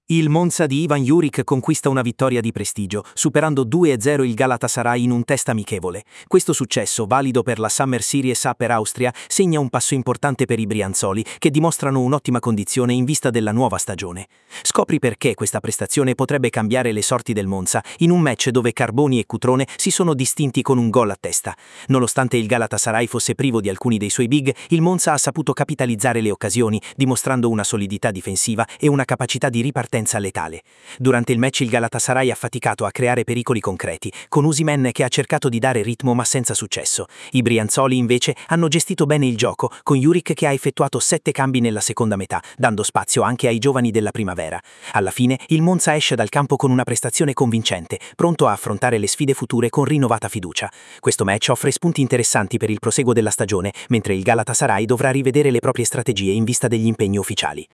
Il Monza di Ivan Juric conquista una vittoria di prestigio, superando 2-0 il Galatasaray in un test amichevole. Questo successo, valido per la Summer Series A per Austria, segna un passo importante per i brianzoli, che dimostrano un'ottima condizione in vista della nuova stagione. Scopri perché questa prestazione potrebbe cambiare le sorti del Monza, in un match dove Carboni e Cutrone si sono distinti con un gol a testa. Nonostante il Galatasaray fosse privo di alcuni dei suoi big, il Monza ha saputo capitalizzare le occasioni, dimostrando una solidità difensiva e una capacità di ripartenza letale. Durante il match il Galatasaray ha faticato a creare pericoli concreti, con Osimhen che ha cercato di dare ritmo ma senza successo. I brianzoli invece hanno gestito bene il gioco, con Juric che ha effettuato 7 cambi nella seconda metà, dando spazio anche ai giovani della primavera. Alla fine il Monza esce dal campo con una prestazione convincente, pronto a affrontare le sfide future con rinnovata fiducia. Questo match offre spunti interessanti per il proseguo della stagione, mentre il Galatasaray dovrà rivedere le proprie strategie in vista degli impegni ufficiali.